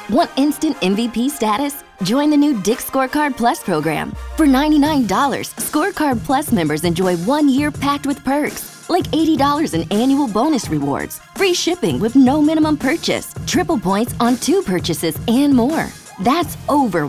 Want instant MVP status? Join the new Dick's Scorecard Plus program. For $99, Scorecard Plus members enjoy 1 year packed with perks, like $80 in annual bonus rewards, free shipping with no minimum purchase, triple points on 2 purchases, and more. That's over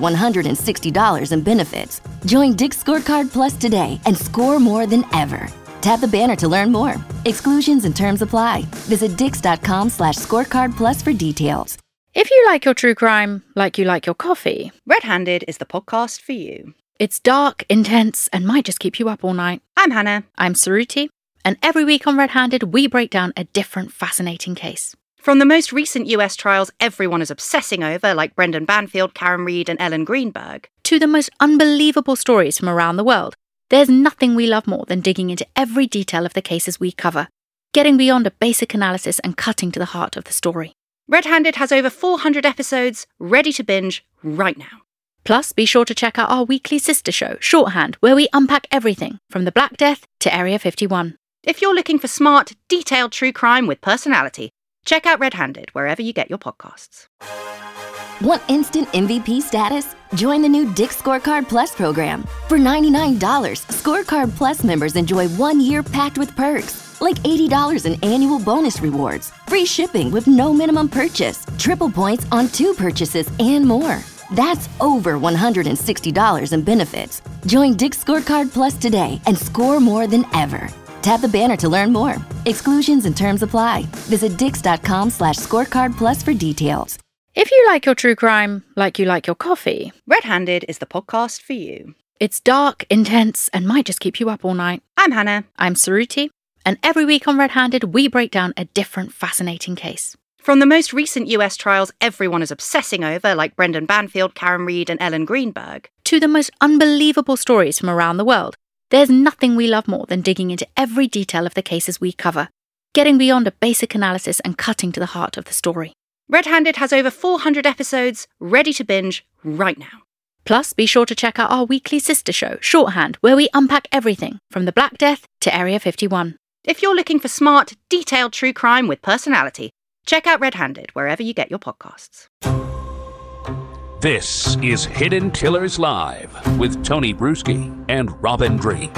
$160 in benefits. Join Dick's Scorecard Plus today and score more than ever. Tap the banner to learn more. Exclusions and terms apply. Visit dix.com/scorecard plus for details. If you like your true crime like you like your coffee, Red Handed is the podcast for you. it's dark, intense, and might just keep you up all night. I'm Hannah. I'm Saruti, and every week on Red Handed, we break down a different fascinating case. From the most recent US trials everyone is obsessing over, like Brendan Banfield, Karen Reed, and Ellen Greenberg, To the most unbelievable stories from around the world, there's nothing we love more than digging into every detail of the cases we cover, getting beyond a basic analysis and cutting to the heart of the story. Red Handed has over 400 episodes ready to binge right now. Plus, be sure to check out our weekly sister show, Shorthand, where we unpack everything from the Black Death to Area 51. If you're looking for smart, detailed true crime with personality, check out Red Handed wherever you get your podcasts. Want instant MVP status? Join the new Dick's Scorecard Plus program. For $99, Scorecard Plus members enjoy 1 year packed with perks, like $80 in annual bonus rewards, free shipping with no minimum purchase, triple points on 2 purchases, and more. That's over $160 in benefits. Join Dick's Scorecard Plus today and score more than ever. Tap the banner to learn more. Exclusions and terms apply. Visit dix.com/scorecard plus for details. If you like your true crime like you like your coffee, Red Handed is the podcast for you. it's dark, intense, and might just keep you up all night. I'm Hannah. I'm Saruti, and every week on Red Handed, we break down a different fascinating case. From the most recent US trials everyone is obsessing over, like Brendan Banfield, Karen Reed, and Ellen Greenberg, To the most unbelievable stories from around the world, there's nothing we love more than digging into every detail of the cases we cover, getting beyond a basic analysis and cutting to the heart of the story. Red Handed has over 400 episodes ready to binge right now. Plus, be sure to check out our weekly sister show, Shorthand, where we unpack everything from the Black Death to Area 51. If you're looking for smart, detailed true crime with personality, check out Red Handed wherever you get your podcasts. This is Hidden Killers Live with Tony Bruschi and Robin Drake.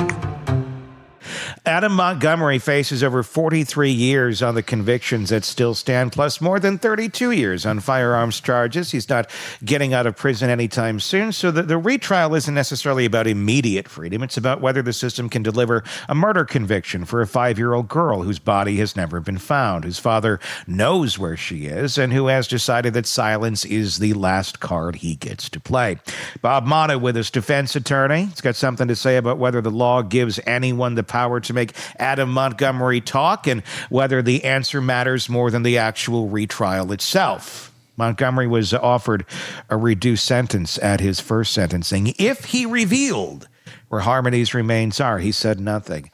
Adam Montgomery faces over 43 years on the convictions that still stand, plus more than 32 years on firearms charges. He's not getting out of prison anytime soon, so the retrial isn't necessarily about immediate freedom. It's about whether the system can deliver a murder conviction for a 5-year-old girl whose body has never been found, whose father knows where she is, and who has decided that silence is the last card he gets to play. Bob Motta with his defense attorney. He's got something to say about whether the law gives anyone the power to make Adam Montgomery talk and whether the answer matters more than the actual retrial itself. Montgomery was offered a reduced sentence at his first sentencing if he revealed where Harmony's remains are. He said nothing.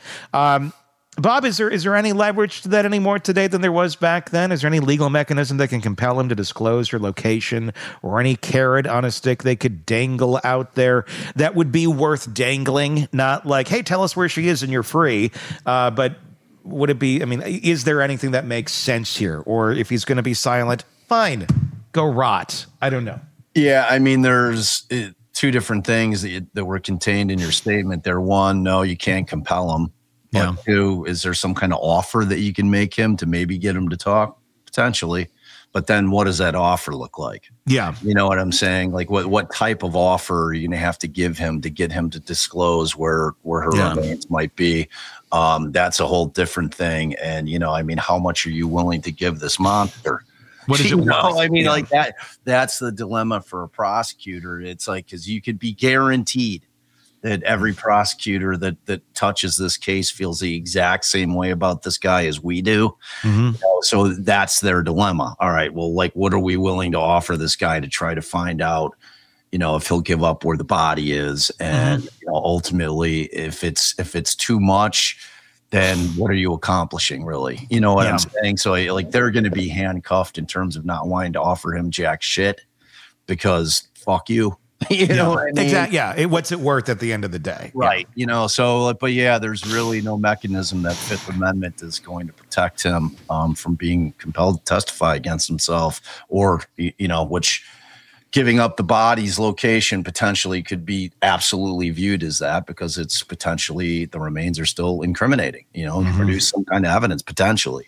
Bob, is there any leverage to that anymore today than there was back then? Is there any legal mechanism that can compel him to disclose her location, or any carrot on a stick they could dangle out there that would be worth dangling? Not like, hey, tell us where she is and you're free. But would it be, I mean, is there anything that makes sense here? Or if he's going to be silent, fine, go rot. I don't know. Yeah, I mean, there's two different things that were contained in your statement there. One, no, you can't compel him. Yeah. But 2, is there some kind of offer that you can make him to maybe get him to talk? Potentially. But then what does that offer look like? Yeah. You know what I'm saying? Like what type of offer are you going to have to give him to get him to disclose where her remains might be? That's a whole different thing. And, you know, I mean, how much are you willing to give this monster? What is it worth? I mean, like that's the dilemma for a prosecutor. It's like, because you could be guaranteed that every prosecutor that touches this case feels the exact same way about this guy as we do. Mm-hmm. You know, so that's their dilemma. All right, well, like, what are we willing to offer this guy to try to find out, you know, if he'll give up where the body is? And you know, ultimately, if it's too much, then what are you accomplishing, really? You know what I'm saying? So like, they're going to be handcuffed in terms of not wanting to offer him jack shit because fuck you. You know what I mean? Exactly. Yeah. What's it worth at the end of the day? Right. You know, so, but yeah, there's really no mechanism that Fifth Amendment is going to protect him from being compelled to testify against himself, or, you know, which giving up the body's location potentially could be absolutely viewed as that, because it's potentially, the remains are still incriminating, you know, produce some kind of evidence potentially.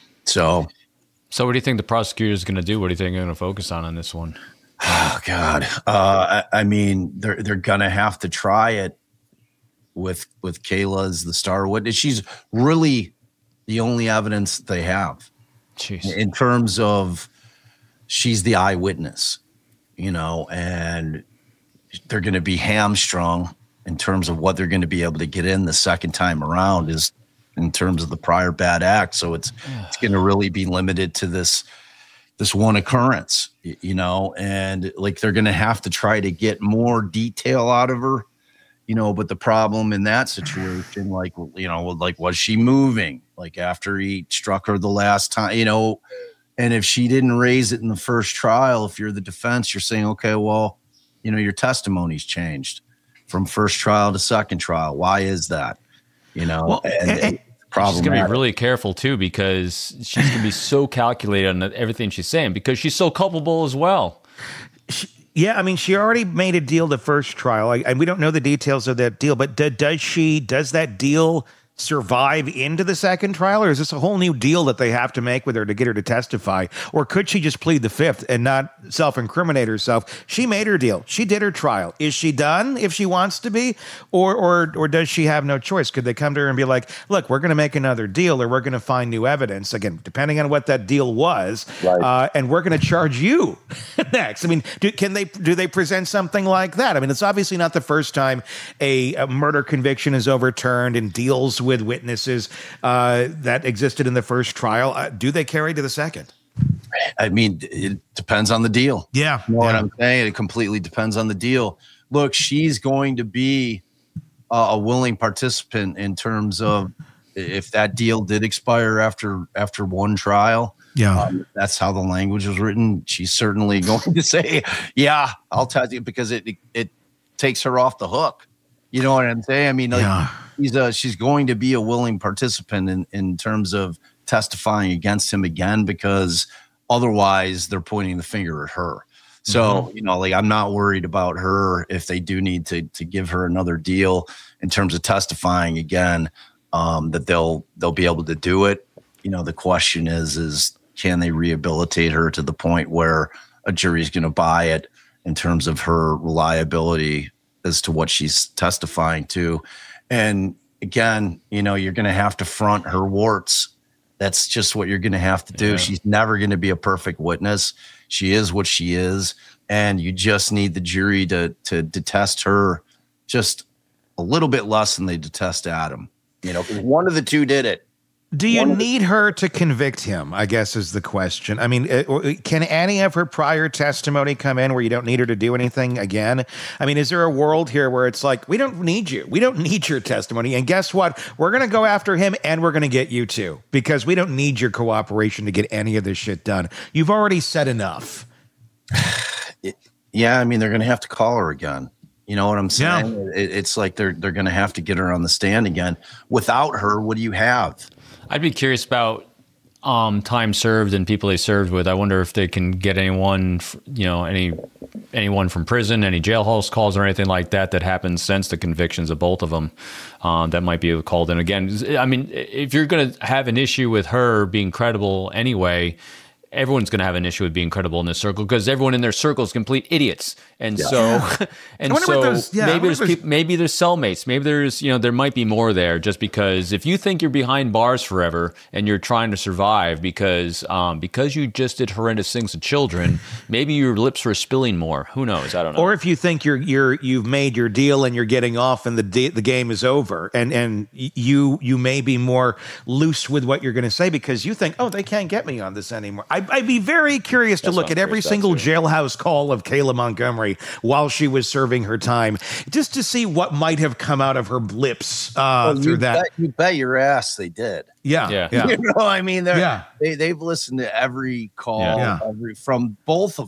So what do you think the prosecutor is going to do? What do you think they're going to focus on this one? Oh God. I mean, they're going to have to try it with Kayla as the star witness. She's really the only evidence they have. Jeez. In terms of, she's the eyewitness, you know, and they're going to be hamstrung in terms of what they're going to be able to get in the second time around, is in terms of the prior bad act. So it's going to really be limited to this one occurrence, you know, and like they're going to have to try to get more detail out of her, you know, but the problem in that situation, like, you know, like, was she moving like after he struck her the last time, you know, and if she didn't raise it in the first trial, if you're the defense, you're saying, okay, well, you know, your testimony's changed from first trial to second trial. Why is that? You know, Well, and She's going to be really careful too, because she's going to be so calculated on everything she's saying, because she's so culpable as well. Yeah, I mean, she already made a deal the first trial, and we don't know the details of that deal, but does that deal survive into the second trial, or is this a whole new deal that they have to make with her to get her to testify? Or could she just plead the fifth and not self-incriminate herself? She made her deal. She did her trial. Is she done if she wants to be? Or does she have no choice? Could they come to her and be like, look, we're going to make another deal, or we're going to find new evidence, again, depending on what that deal was, and we're going to charge you next? I mean, do they present something like that? I mean, it's obviously not the first time a murder conviction is overturned and deals with witnesses that existed in the first trial. Do they carry to the second? I mean, it depends on the deal. Yeah. You know what I'm saying? It completely depends on the deal. Look, she's going to be a willing participant in terms of, if that deal did expire after one trial. Yeah. That's how the language was written. She's certainly going to say, yeah, I'll tell you, because it takes her off the hook. You know what I'm saying? I mean, like, she's going to be a willing participant in terms of testifying against him again, because otherwise they're pointing the finger at her. So, you know, like, I'm not worried about her if they do need to give her another deal in terms of testifying again, that they'll be able to do it. You know, the question is can they rehabilitate her to the point where a jury's going to buy it in terms of her reliability as to what she's testifying to? And again, you know, you're going to have to front her warts. That's just what you're going to have to do. Yeah. She's never going to be a perfect witness. She is what she is. And you just need the jury to detest her just a little bit less than they detest Adam. You know, because one of the two did it. Do you need her to convict him, I guess, is the question. I mean, can any of her prior testimony come in where you don't need her to do anything again? I mean, is there a world here where it's like, we don't need you. We don't need your testimony. And guess what? We're going to go after him, and we're going to get you too, because we don't need your cooperation to get any of this shit done. You've already said enough. Yeah, I mean, they're going to have to call her again. You know what I'm saying? Yeah. It's like they're going to have to get her on the stand again. Without her, what do you have? I'd be curious about time served and people they served with. I wonder if they can get anyone, you know, anyone from prison, any jailhouse calls or anything like that happened since the convictions of both of them that might be called in again. I mean, if you're going to have an issue with her being credible anyway, everyone's going to have an issue with being credible in this circle, because everyone in their circle is complete idiots. And maybe there's cellmates. Maybe there's, you know, there might be more there, just because if you think you're behind bars forever and you're trying to survive because you just did horrendous things to children, maybe your lips were spilling more. Who knows? I don't know. Or if you think you've made your deal and you're getting off and the game is over, and you may be more loose with what you're going to say because you think, oh, they can't get me on this anymore. I'd be very curious to look at every single jailhouse call of Kayla Montgomery while she was serving her time, just to see what might have come out of her lips through that. You bet your ass they did. Yeah. You know, I mean, they've listened to every call from both of them.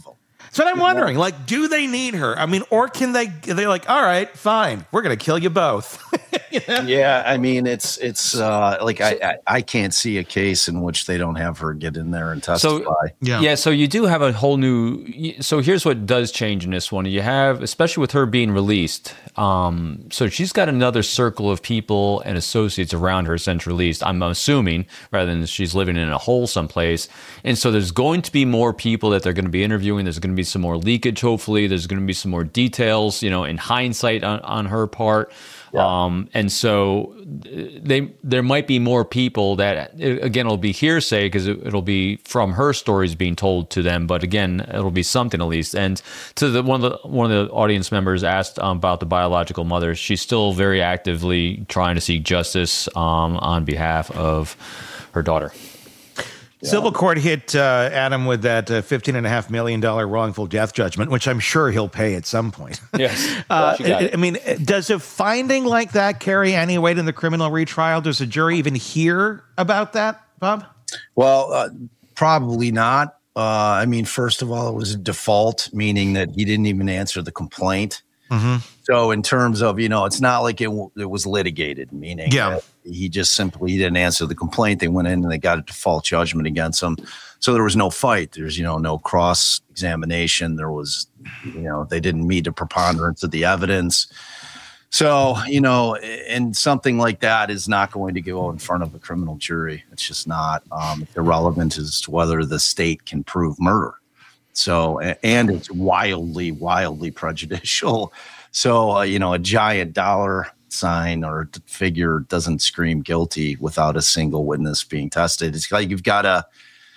So I'm wondering, like, do they need her? I mean, or can they're like, all right, fine, we're going to kill you both. Yeah, I mean, it's like I can't see a case in which they don't have her get in there and testify. So you do have a whole new. So here's what does change in this one. You have, especially with her being released. So she's got another circle of people and associates around her since released. I'm assuming, rather than she's living in a hole someplace. And so there's going to be more people that they're going to be interviewing. There's going to be some more leakage. Hopefully, there's going to be some more details. In hindsight on her part. Yeah. And so there might be more people that, again, it'll be hearsay because it'll be from her stories being told to them. But again, it'll be something at least. And to one of the audience members asked about the biological mother, she's still very actively trying to seek justice on behalf of her daughter. Civil court hit Adam with that $15.5 million wrongful death judgment, which I'm sure he'll pay at some point. Yes. I mean, does a finding like that carry any weight in the criminal retrial? Does a jury even hear about that, Bob? Well, probably not. I mean, first of all, it was a default, meaning that he didn't even answer the complaint. Mm-hmm. So in terms of, it's not like it was litigated, meaning he just simply didn't answer the complaint. They went in and they got a default judgment against him. So there was no fight. There's, no cross examination. There was, they didn't meet a preponderance of the evidence. So, and something like that is not going to go in front of a criminal jury. It's just not irrelevant as to whether the state can prove murder. So, and it's wildly, wildly prejudicial. So, a giant dollar sign or figure doesn't scream guilty without a single witness being tested. It's like you've got to,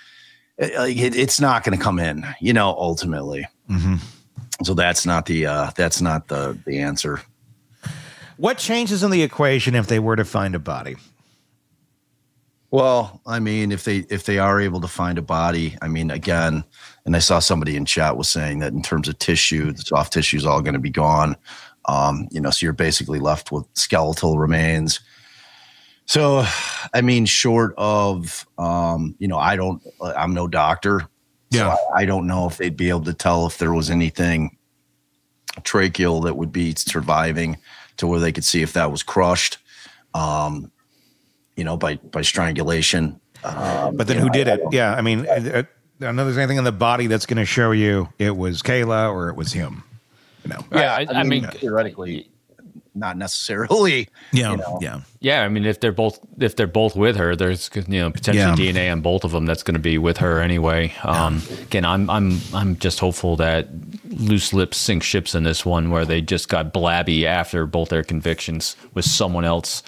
it's not going to come in, ultimately. Mm-hmm. So that's not the answer. What changes in the equation if they were to find a body? Well, I mean, if they are able to find a body, I mean, again, and I saw somebody in chat was saying that in terms of tissue, the soft tissue is all going to be gone. So you're basically left with skeletal remains. So, I mean, short of, I'm no doctor. Yeah. So I don't know if they'd be able to tell if there was anything tracheal that would be surviving to where they could see if that was crushed. By strangulation. But then who did it? Yeah, I mean, I don't know there's anything in the body that's going to show you it was Kayla or it was him. Yeah, I mean, theoretically, not necessarily. Yeah. I mean, if they're both with her, there's potentially DNA on both of them that's going to be with her anyway. Again, I'm just hopeful that loose lips sink ships in this one, where they just got blabby after both their convictions with someone else.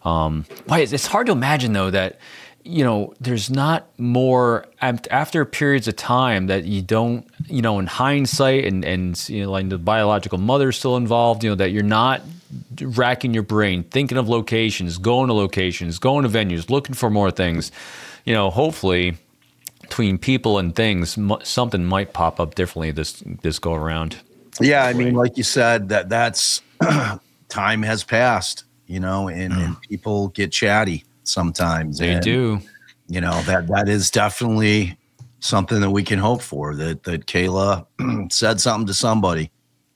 It's hard to imagine though that there's not more after periods of time that you don't in hindsight and like the biological mother's still involved, that you're not racking your brain thinking of locations, going to venues, looking for more things. Hopefully between people and things, something might pop up differently this go around. Yeah, I mean, like you said, that's time has passed. And people get chatty sometimes. They do. That is definitely something that we can hope for, that Kayla said something to somebody,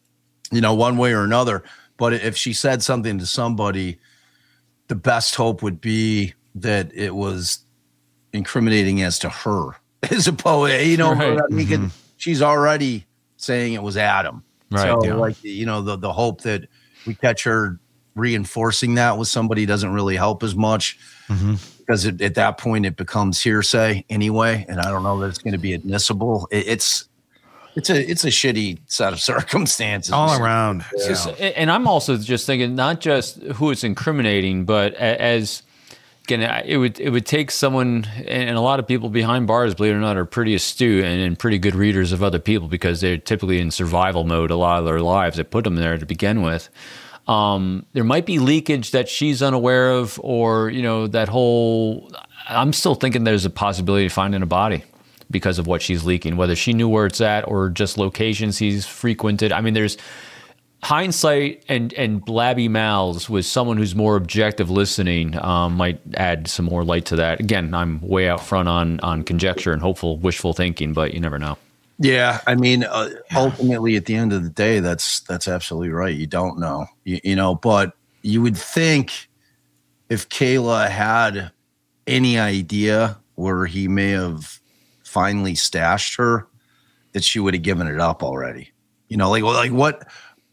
one way or another. But if she said something to somebody, the best hope would be that it was incriminating as to her, as opposed, right. She's already saying it was Adam. Right. So the hope that we catch her reinforcing that with somebody doesn't really help as much, because at that point it becomes hearsay anyway, and I don't know that it's going to be admissible. It's a shitty set of circumstances all around. And I'm also just thinking not just who it's incriminating, but as again, it would take someone, and a lot of people behind bars, believe it or not, are pretty astute and pretty good readers of other people, because they're typically in survival mode a lot of their lives that put them there to begin with. There might be leakage that she's unaware of, or, that whole, I'm still thinking there's a possibility of finding a body because of what she's leaking, whether she knew where it's at or just locations he's frequented. I mean, there's hindsight and blabby mouths with someone who's more objective listening might add some more light to that. Again, I'm way out front on conjecture and hopeful wishful thinking, but you never know. Yeah, I mean, ultimately, at the end of the day, that's absolutely right. You don't know, you know, but you would think if Kayla had any idea where he may have finally stashed her, that she would have given it up already. You know, like what?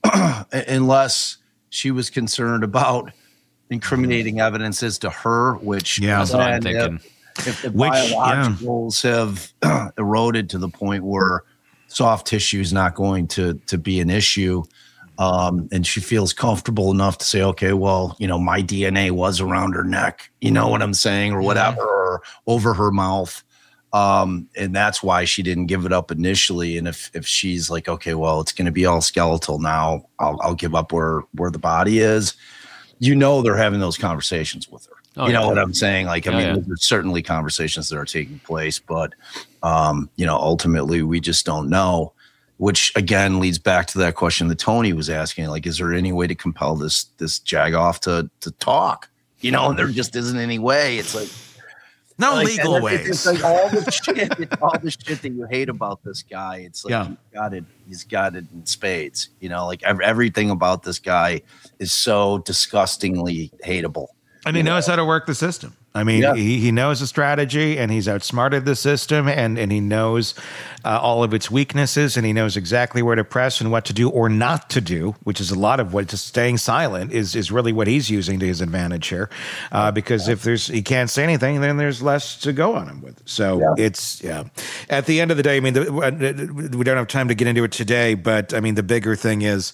Unless she was concerned about incriminating evidences to her, which That's what I'm thinking. If the biologicals have eroded to the point where soft tissue is not going to be an issue, and she feels comfortable enough to say, okay, well, you know, my DNA was around her neck, you know what I'm saying, or whatever, or over her mouth. And that's why she didn't give it up initially. And if she's like, okay, well, it's going to be all skeletal now, I'll give up where the body is. You know, they're having those conversations with her. You know what I'm saying? Like, I mean, there's certainly conversations that are taking place, but, you know, ultimately we just don't know, which again leads back to that question that Tony was asking. Like, is there any way to compel this Jagoff to talk? You know, and there just isn't any way. It's like, no legal ways. It's like all the shit. It's all the shit that you hate about this guy. It's like he's got it in spades. You know, like everything about this guy is so disgustingly hateable. And he knows how to work the system. I mean, he knows the strategy, and he's outsmarted the system, and he knows all of its weaknesses, and he knows exactly where to press and what to do or not to do, which is a lot of what just staying silent is really what he's using to his advantage here. Because if he can't say anything, then there's less to go on him with. So it's at the end of the day, I mean, we don't have time to get into it today, but I mean, the bigger thing is,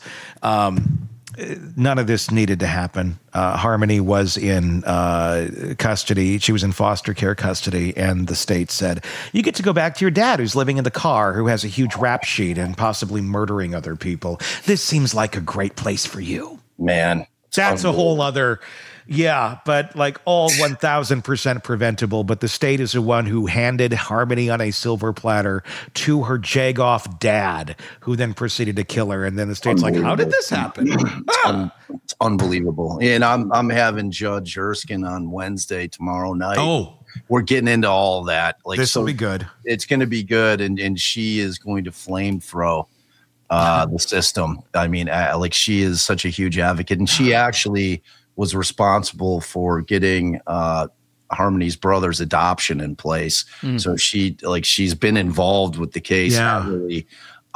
none of this needed to happen. Harmony was in custody. She was in foster care custody, and the state said, you get to go back to your dad who's living in the car, who has a huge rap sheet and possibly murdering other people. This seems like a great place for you. Man. That's a whole other... Yeah, but like all 1,000% preventable. But the state is the one who handed Harmony on a silver platter to her Jagoff dad, who then proceeded to kill her. And then the state's like, how did this happen? It's unbelievable. And I'm having Judge Erskine on Wednesday tomorrow night. Oh, we're getting into all that. Like, this will be good. It's going to be good. And she is going to flame throw the system. I mean, like, she is such a huge advocate, and she actually was responsible for getting Harmony's brother's adoption in place. So she's been involved with the case heavily,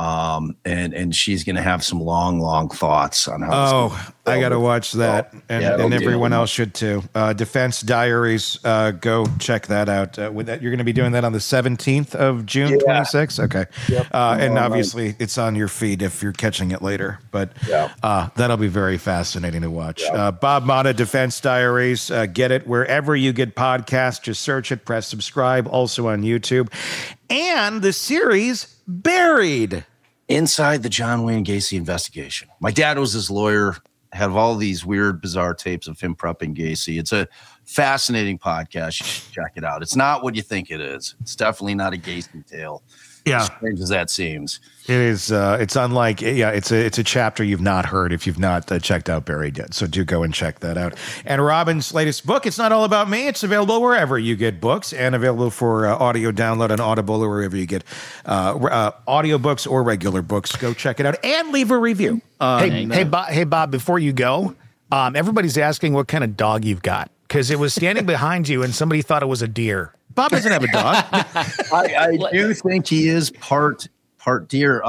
and she's going to have some long thoughts on how. I got to watch that, and everyone else should too. Defense Diaries, go check that out. You're going to be doing that on the 17th of June, 26th. Okay, and obviously it's on your feed if you're catching it later. But that'll be very fascinating to watch. Bob Motta, Defense Diaries. Get it wherever you get podcasts. Just search it, press subscribe. Also on YouTube, and the series Buried. Inside the John Wayne Gacy investigation. My dad was his lawyer. Have all these weird, bizarre tapes of him prepping Gacy. It's a fascinating podcast. You should check it out. It's not what you think it is. It's definitely not a Gacy tale. Yeah, as strange as that seems. It is. It's unlike. It's a chapter you've not heard if you've not checked out Buried yet. So do go and check that out. And Robin's latest book, It's Not All About Me. It's available wherever you get books, and available for audio download on Audible or wherever you get audiobooks or regular books. Go check it out and leave a review. Hey, Bob. Before you go, everybody's asking what kind of dog you've got, because it was standing behind you and somebody thought it was a deer. Bob doesn't have a dog. I do think he is part deer.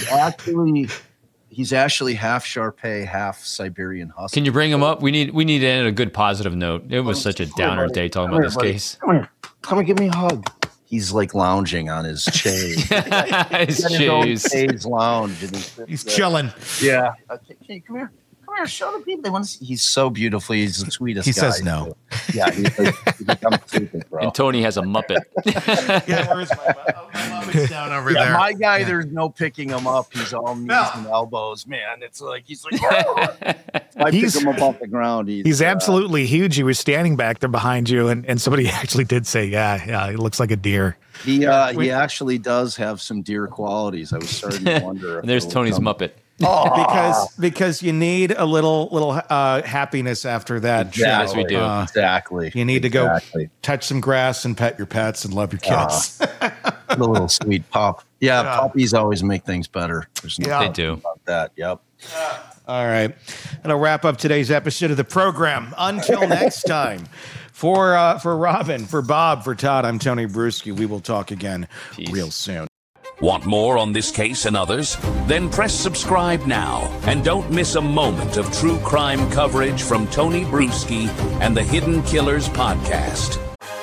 He's actually half Shar-Pei, half Siberian Husky. Can you bring him up? We need to end a good positive note. It was such a downer day talking about this case. Come here, give me a hug. He's like lounging on his chaise. His chaise lounge. He's chilling. Yeah. Okay, come here. Come here. Show the people. They want to see. He's so beautiful. He's the sweetest guy. He says no. Yeah. He's like, I'm stupid, bro. And Tony has a Muppet. Where's my Muppet's down over there? My guy, there's no picking him up. He's all knees and elbows, man. It's like, he's like, I pick him up off the ground. He's absolutely huge. He was standing back there behind you, and somebody actually did say, yeah, he looks like a deer. He actually does have some deer qualities. I was starting to wonder. There's Tony's Muppet. Because you need a little happiness after that. Yes, we do. Exactly. You need to go touch some grass and pet your pets and love your kids. The little sweet pup. Yeah, puppies always make things better. There's no They do. about that. Yep. All right. That'll wrap up today's episode of the program. Until next time, for Robin, for Bob, for Todd, I'm Tony Bruschi. We will talk again real soon. Want more on this case and others? Then press subscribe now and don't miss a moment of true crime coverage from Tony Bruschi and the Hidden Killers podcast.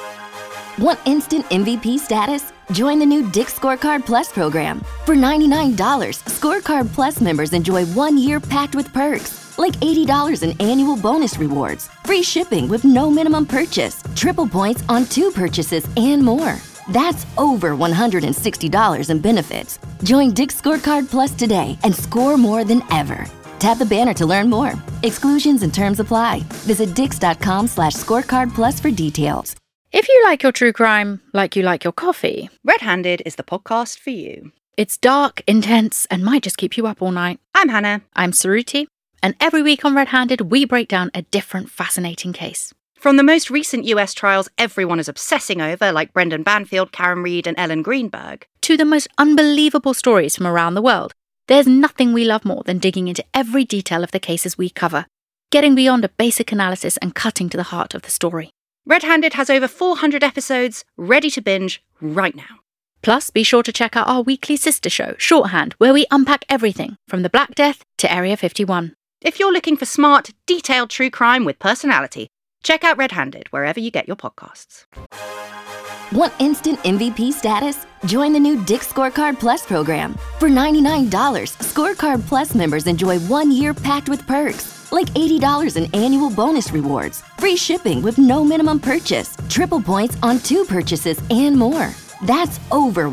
Want instant MVP status? Join the new Dick's Scorecard Plus program. For $99, Scorecard Plus members enjoy 1 year packed with perks, like $80 in annual bonus rewards, free shipping with no minimum purchase, triple points on 2 purchases, and more. That's over $160 in benefits. Join Dick's Scorecard Plus today and score more than ever. Tap the banner to learn more. Exclusions and terms apply. Visit dix.com/scorecard plus for details. If you like your true crime like you like your coffee, Red Handed is the podcast for you. it's dark, intense, and might just keep you up all night. I'm Hannah. I'm Saruti, and every week on Red Handed, we break down a different fascinating case. From the most recent US trials everyone is obsessing over, like Brendan Banfield, Karen Reed, and Ellen Greenberg, To the most unbelievable stories from around the world, there's nothing we love more than digging into every detail of the cases we cover, getting beyond a basic analysis and cutting to the heart of the story. Red Handed has over 400 episodes ready to binge right now. Plus, be sure to check out our weekly sister show, Shorthand, where we unpack everything from the Black Death to Area 51. If you're looking for smart, detailed true crime with personality, check out Red Handed wherever you get your podcasts. Want instant MVP status? Join the new Dick's Scorecard Plus program. For $99, Scorecard Plus members enjoy 1 year packed with perks, like $80 in annual bonus rewards, free shipping with no minimum purchase, triple points on 2 purchases, and more. That's over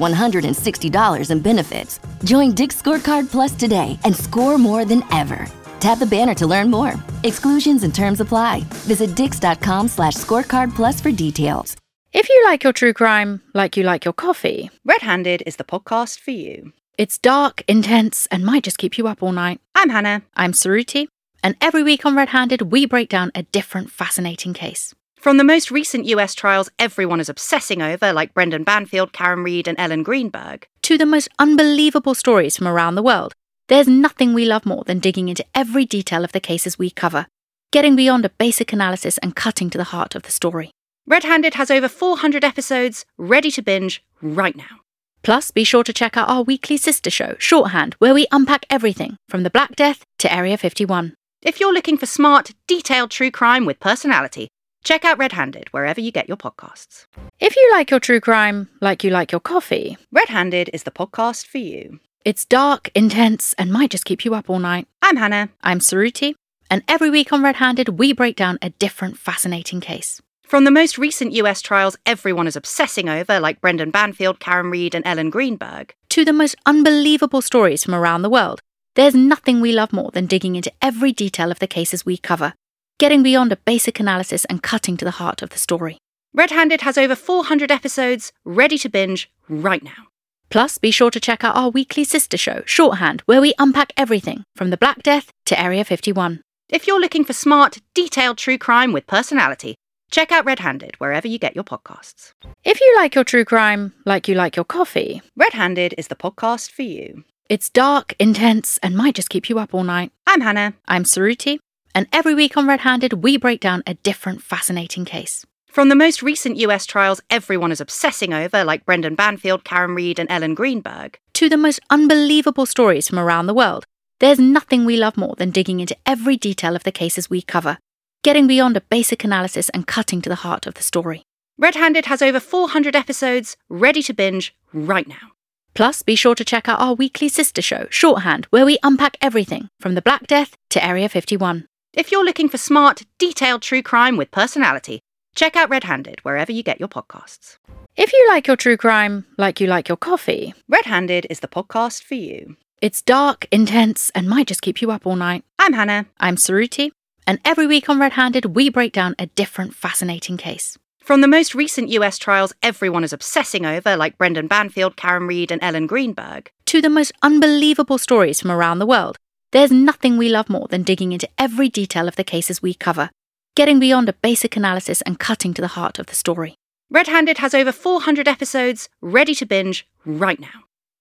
$160 in benefits. Join Dick's Scorecard Plus today and score more than ever. Tap the banner to learn more. Exclusions and terms apply. Visit dix.com/scorecard plus for details. If you like your true crime like you like your coffee, Red Handed is the podcast for you. it's dark, intense, and might just keep you up all night. I'm Hannah. I'm Saruti, and every week on Red Handed, we break down a different fascinating case. From the most recent US trials everyone is obsessing over, like Brendan Banfield, Karen Reed, and Ellen Greenberg, To the most unbelievable stories from around the world, there's nothing we love more than digging into every detail of the cases we cover, getting beyond a basic analysis and cutting to the heart of the story. Red Handed has over 400 episodes ready to binge right now. Plus, be sure to check out our weekly sister show, Shorthand, where we unpack everything from the Black Death to Area 51. If you're looking for smart, detailed true crime with personality, check out Red Handed wherever you get your podcasts. If you like your true crime like you like your coffee, Red Handed is the podcast for you. it's dark, intense, and might just keep you up all night. I'm Hannah. I'm Saruti, and every week on Red Handed, we break down a different fascinating case. From the most recent US trials everyone is obsessing over, like Brendan Banfield, Karen Reed, and Ellen Greenberg, To the most unbelievable stories from around the world, there's nothing we love more than digging into every detail of the cases we cover, getting beyond a basic analysis and cutting to the heart of the story. Red Handed has over 400 episodes ready to binge right now. Plus, be sure to check out our weekly sister show, Shorthand, where we unpack everything from the Black Death to Area 51. If you're looking for smart, detailed true crime with personality, check out Red Handed wherever you get your podcasts. If you like your true crime like you like your coffee, Red Handed is the podcast for you. it's dark, intense, and might just keep you up all night. I'm Hannah. I'm Saruti, and every week on Red Handed, we break down a different fascinating case. From the most recent US trials everyone is obsessing over, like Brendan Banfield, Karen Reed, and Ellen Greenberg, To the most unbelievable stories from around the world, there's nothing we love more than digging into every detail of the cases we cover, getting beyond a basic analysis and cutting to the heart of the story. Red Handed has over 400 episodes ready to binge right now. Plus, be sure to check out our weekly sister show, Shorthand, where we unpack everything from the Black Death to Area 51. If you're looking for smart, detailed true crime with personality, check out Red Handed wherever you get your podcasts. If you like your true crime like you like your coffee, Red Handed is the podcast for you. it's dark, intense, and might just keep you up all night. I'm Hannah. I'm Saruti, and every week on Red Handed, we break down a different fascinating case. From the most recent US trials everyone is obsessing over, like Brendan Banfield, Karen Reed, and Ellen Greenberg, To the most unbelievable stories from around the world, there's nothing we love more than digging into every detail of the cases we cover, getting beyond a basic analysis and cutting to the heart of the story. Red Handed has over 400 episodes ready to binge right now.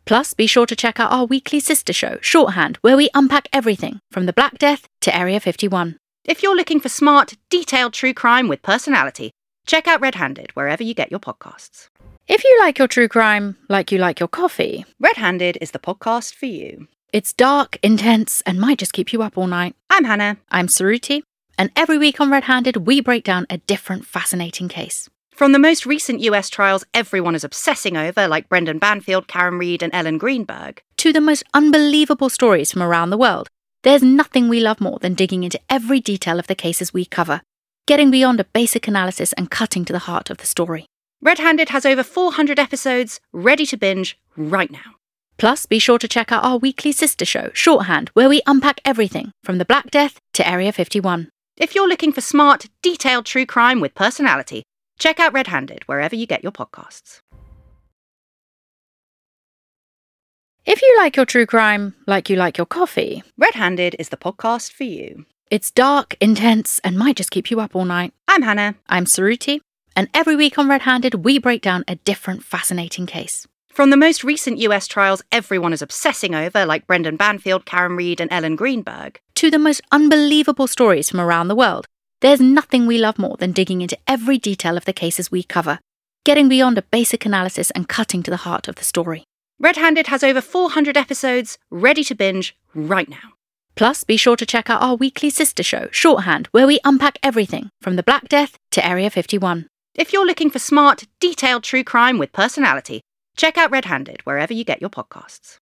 Plus, be sure to check out our weekly sister show, Shorthand, where we unpack everything from the Black Death to Area 51. If you're looking for smart, detailed true crime with personality, check out Red Handed wherever you get your podcasts. If you like your true crime like you like your coffee, Red Handed is the podcast for you. it's dark, intense, and might just keep you up all night. I'm Hannah. I'm Saruti, and every week on Red Handed, we break down a different fascinating case. From the most recent US trials everyone is obsessing over, like Brendan Banfield, Karen Reed, and Ellen Greenberg, To the most unbelievable stories from around the world, there's nothing we love more than digging into every detail of the cases we cover, getting beyond a basic analysis and cutting to the heart of the story. Red Handed has over 400 episodes ready to binge right now. Plus, be sure to check out our weekly sister show, Shorthand, where we unpack everything from the Black Death to Area 51. If you're looking for smart, detailed true crime with personality, check out Red Handed wherever you get your podcasts. If you like your true crime like you like your coffee, Red Handed is the podcast for you. it's dark, intense, and might just keep you up all night. I'm Hannah. I'm Saruti, and every week on Red Handed, we break down a different fascinating case. From the most recent US trials everyone is obsessing over, like Brendan Banfield, Karen Reed, and Ellen Greenberg, To the most unbelievable stories from around the world, there's nothing we love more than digging into every detail of the cases we cover, getting beyond a basic analysis and cutting to the heart of the story. Red Handed has over 400 episodes ready to binge right now. Plus, be sure to check out our weekly sister show, Shorthand, where we unpack everything from the Black Death to Area 51. If you're looking for smart, detailed true crime with personality, check out Red Handed wherever you get your podcasts.